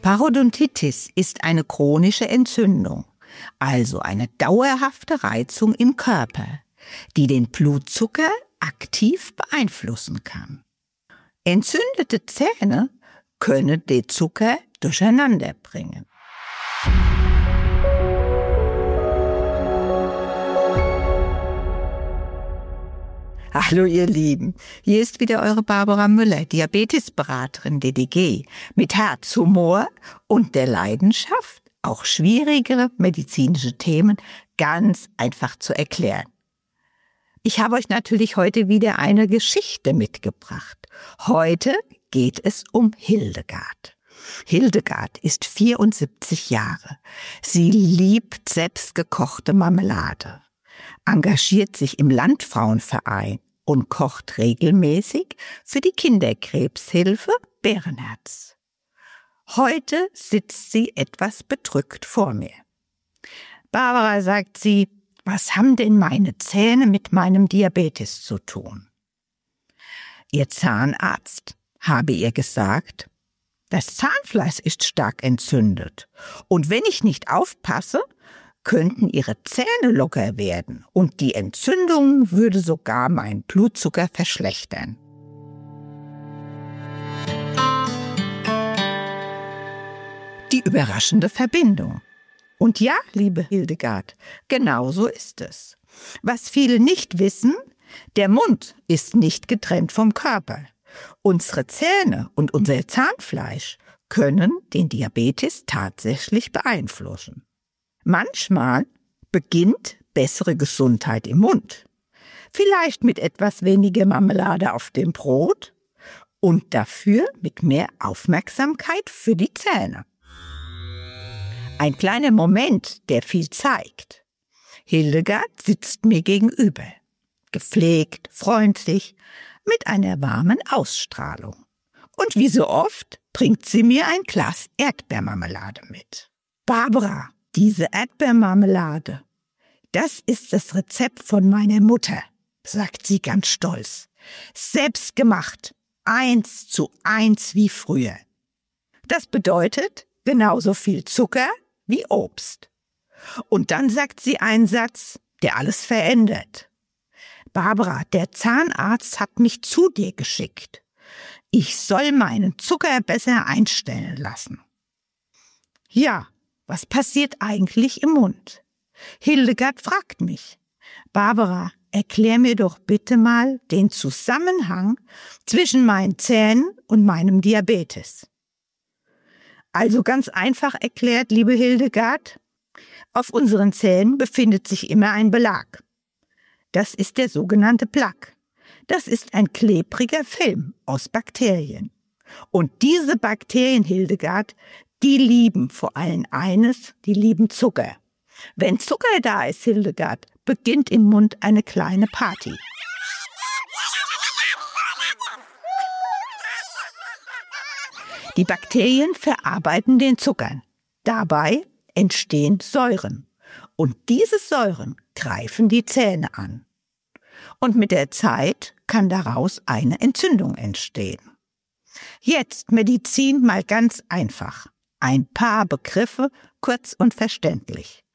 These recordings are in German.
Parodontitis ist eine chronische Entzündung, also eine dauerhafte Reizung im Körper, die den Blutzucker aktiv beeinflussen kann. Entzündete Zähne können den Zucker durcheinander bringen. Hallo ihr Lieben, hier ist wieder eure Barbara Müller, Diabetesberaterin DDG, mit Herz, Humor und der Leidenschaft, auch schwierigere medizinische Themen ganz einfach zu erklären. Ich habe euch natürlich heute wieder eine Geschichte mitgebracht. Heute geht es um Hildegard. Hildegard ist 74 Jahre. Sie liebt selbstgekochte Marmelade, engagiert sich im Landfrauenverein und kocht regelmäßig für die Kinderkrebshilfe Bärenherz. Heute sitzt sie etwas bedrückt vor mir. Barbara, sagt sie, was haben denn meine Zähne mit meinem Diabetes zu tun? Ihr Zahnarzt habe ihr gesagt, das Zahnfleisch ist stark entzündet und wenn ich nicht aufpasse, könnten ihre Zähne locker werden und die Entzündung würde sogar meinen Blutzucker verschlechtern. Die überraschende Verbindung. Und ja, liebe Hildegard, genau so ist es. Was viele nicht wissen, der Mund ist nicht getrennt vom Körper. Unsere Zähne und unser Zahnfleisch können den Diabetes tatsächlich beeinflussen. Manchmal beginnt bessere Gesundheit im Mund. Vielleicht mit etwas weniger Marmelade auf dem Brot und dafür mit mehr Aufmerksamkeit für die Zähne. Ein kleiner Moment, der viel zeigt. Hildegard sitzt mir gegenüber, gepflegt, freundlich, mit einer warmen Ausstrahlung. Und wie so oft bringt sie mir ein Glas Erdbeermarmelade mit. Barbara, diese Erdbeermarmelade, das ist das Rezept von meiner Mutter, sagt sie ganz stolz. Selbst gemacht, 1:1 wie früher. Das bedeutet genauso viel Zucker wie Obst. Und dann sagt sie einen Satz, der alles verändert. Barbara, der Zahnarzt hat mich zu dir geschickt. Ich soll meinen Zucker besser einstellen lassen. Ja, was passiert eigentlich im Mund? Hildegard fragt mich, Barbara, erklär mir doch bitte mal den Zusammenhang zwischen meinen Zähnen und meinem Diabetes. Also ganz einfach erklärt, liebe Hildegard, auf unseren Zähnen befindet sich immer ein Belag. Das ist der sogenannte Plaque. Das ist ein klebriger Film aus Bakterien. Und diese Bakterien, Hildegard, die lieben vor allem eines, die lieben Zucker. Wenn Zucker da ist, Hildegard, beginnt im Mund eine kleine Party. Die Bakterien verarbeiten den Zucker. Dabei entstehen Säuren. Und diese Säuren greifen die Zähne an. Und mit der Zeit kann daraus eine Entzündung entstehen. Jetzt Medizin mal ganz einfach. Ein paar Begriffe, kurz und verständlich.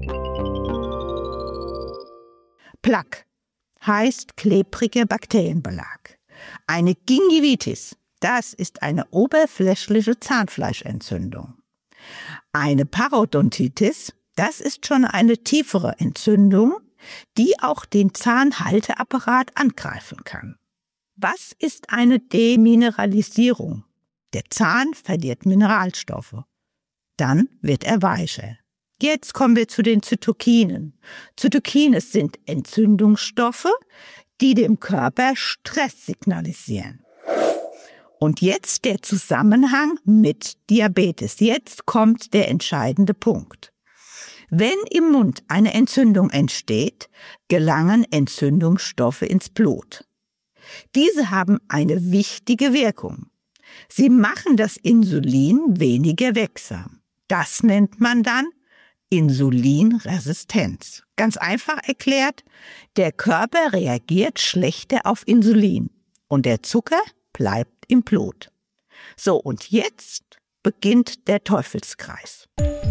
Plaque heißt klebriger Bakterienbelag. Eine Gingivitis, das ist eine oberflächliche Zahnfleischentzündung. Eine Parodontitis, das ist schon eine tiefere Entzündung, die auch den Zahnhalteapparat angreifen kann. Was ist eine Demineralisierung? Der Zahn verliert Mineralstoffe. Dann wird er weicher. Jetzt kommen wir zu den Zytokinen. Zytokine sind Entzündungsstoffe, die dem Körper Stress signalisieren. Und jetzt der Zusammenhang mit Diabetes. Jetzt kommt der entscheidende Punkt. Wenn im Mund eine Entzündung entsteht, gelangen Entzündungsstoffe ins Blut. Diese haben eine wichtige Wirkung. Sie machen das Insulin weniger wirksam. Das nennt man dann Insulinresistenz. Ganz einfach erklärt, der Körper reagiert schlechter auf Insulin und der Zucker bleibt im Blut. So, und jetzt beginnt der Teufelskreis.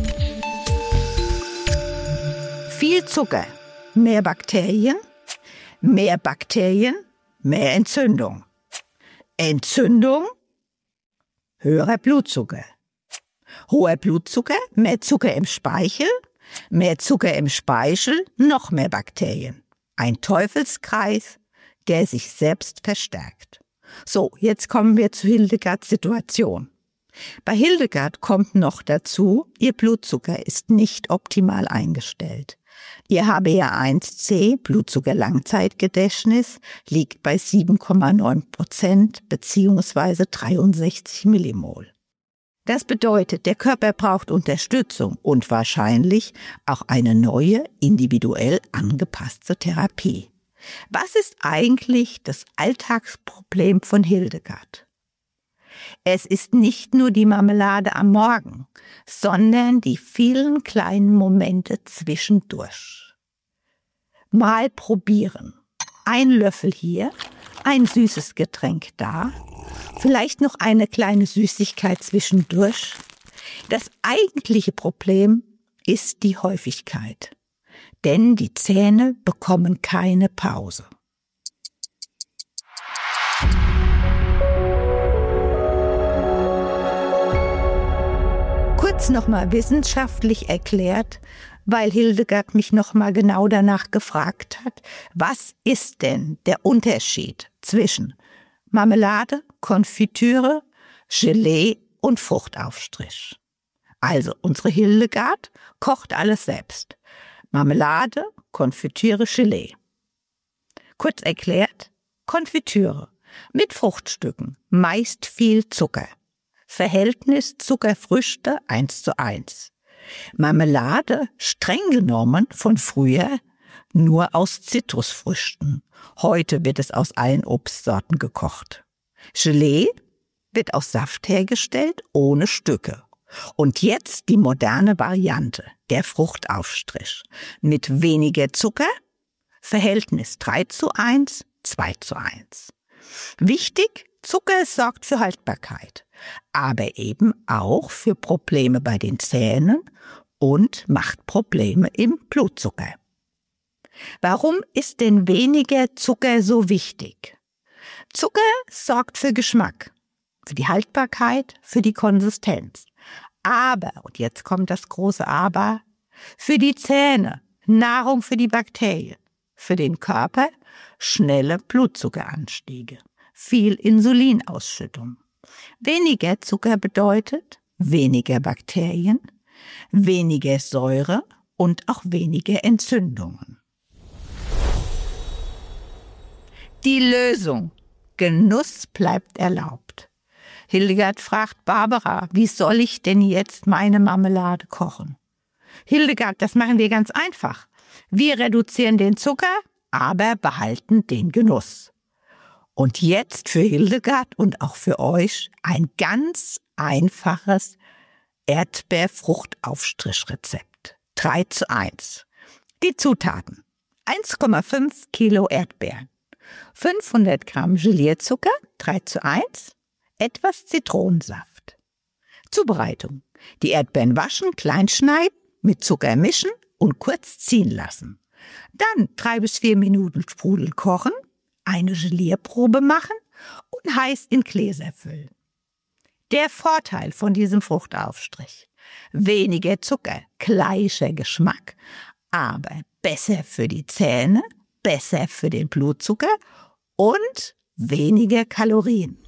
Viel Zucker, mehr Bakterien, mehr Entzündung. Entzündung, höherer Blutzucker. Hoher Blutzucker, mehr Zucker im Speichel, noch mehr Bakterien. Ein Teufelskreis, der sich selbst verstärkt. So, jetzt kommen wir zu Hildegards Situation. Bei Hildegard kommt noch dazu, ihr Blutzucker ist nicht optimal eingestellt. Ihr HbA1c, Blutzuckerlangzeitgedächtnis, liegt bei 7,9% bzw. 63 Millimol. Das bedeutet, der Körper braucht Unterstützung und wahrscheinlich auch eine neue, individuell angepasste Therapie. Was ist eigentlich das Alltagsproblem von Hildegard? Es ist nicht nur die Marmelade am Morgen, sondern die vielen kleinen Momente zwischendurch. Mal probieren. Ein Löffel hier, ein süßes Getränk da, vielleicht noch eine kleine Süßigkeit zwischendurch. Das eigentliche Problem ist die Häufigkeit, denn die Zähne bekommen keine Pause. Kurz nochmal wissenschaftlich erklärt, weil Hildegard mich nochmal genau danach gefragt hat, was ist denn der Unterschied zwischen Marmelade, Konfitüre, Gelee und Fruchtaufstrich? Also unsere Hildegard kocht alles selbst. Marmelade, Konfitüre, Gelee. Kurz erklärt, Konfitüre mit Fruchtstücken, meist viel Zucker. Verhältnis Zuckerfrüchte 1:1. Marmelade, streng genommen von früher, nur aus Zitrusfrüchten. Heute wird es aus allen Obstsorten gekocht. Gelee wird aus Saft hergestellt, ohne Stücke. Und jetzt die moderne Variante, der Fruchtaufstrich. Mit weniger Zucker, Verhältnis 3:1, 2:1. Wichtig, Zucker sorgt für Haltbarkeit, aber eben auch für Probleme bei den Zähnen und macht Probleme im Blutzucker. Warum ist denn weniger Zucker so wichtig? Zucker sorgt für Geschmack, für die Haltbarkeit, für die Konsistenz. Aber, und jetzt kommt das große Aber, für die Zähne, Nahrung für die Bakterien, für den Körper schnelle Blutzuckeranstiege, viel Insulinausschüttung. Weniger Zucker bedeutet weniger Bakterien, weniger Säure und auch weniger Entzündungen. Die Lösung: Genuss bleibt erlaubt. Hildegard fragt Barbara, wie soll ich denn jetzt meine Marmelade kochen? Hildegard, das machen wir ganz einfach. Wir reduzieren den Zucker, aber behalten den Genuss. Und jetzt für Hildegard und auch für euch ein ganz einfaches Erdbeerfruchtaufstrichrezept. 3:1. Die Zutaten: 1,5 Kilo Erdbeeren, 500 Gramm Gelierzucker, 3:1, etwas Zitronensaft. Zubereitung: Die Erdbeeren waschen, klein schneiden, mit Zucker mischen und kurz ziehen lassen. Dann 3 bis 4 Minuten Sprudel kochen, eine Gelierprobe machen und heiß in Gläser füllen. Der Vorteil von diesem Fruchtaufstrich: weniger Zucker, gleicher Geschmack, aber besser für die Zähne, besser für den Blutzucker und weniger Kalorien.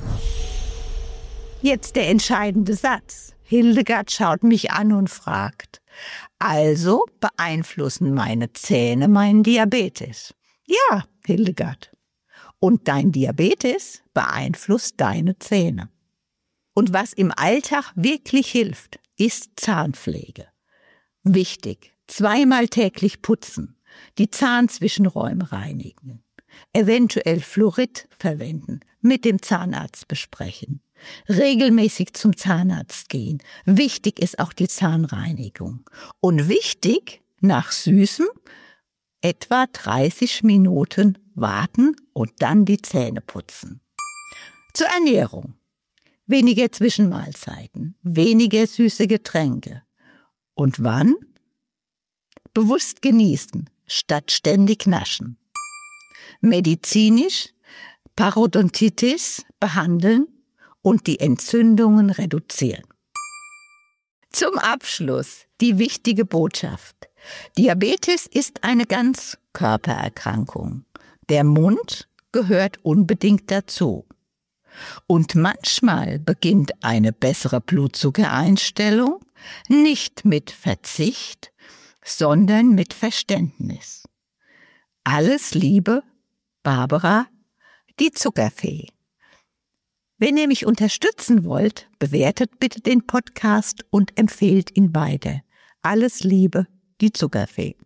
Jetzt der entscheidende Satz. Hildegard schaut mich an und fragt: Also beeinflussen meine Zähne meinen Diabetes? Ja, Hildegard. Und dein Diabetes beeinflusst deine Zähne. Und was im Alltag wirklich hilft, ist Zahnpflege. Wichtig: 2-mal täglich putzen, die Zahnzwischenräume reinigen, eventuell Fluorid verwenden, mit dem Zahnarzt besprechen, regelmäßig zum Zahnarzt gehen. Wichtig ist auch die Zahnreinigung. Und wichtig, nach Süßem etwa 30 Minuten warten und dann die Zähne putzen. Zur Ernährung: weniger Zwischenmahlzeiten, weniger süße Getränke. Und wann? Bewusst genießen, statt ständig naschen. Medizinisch Parodontitis behandeln und die Entzündungen reduzieren. Zum Abschluss die wichtige Botschaft. Diabetes ist eine Ganzkörpererkrankung. Der Mund gehört unbedingt dazu. Und manchmal beginnt eine bessere Blutzuckereinstellung nicht mit Verzicht, sondern mit Verständnis. Alles Liebe, Barbara, die Zuckerfee. Wenn ihr mich unterstützen wollt, bewertet bitte den Podcast und empfehlt ihn weiter. Alles Liebe, die Zuckerfee.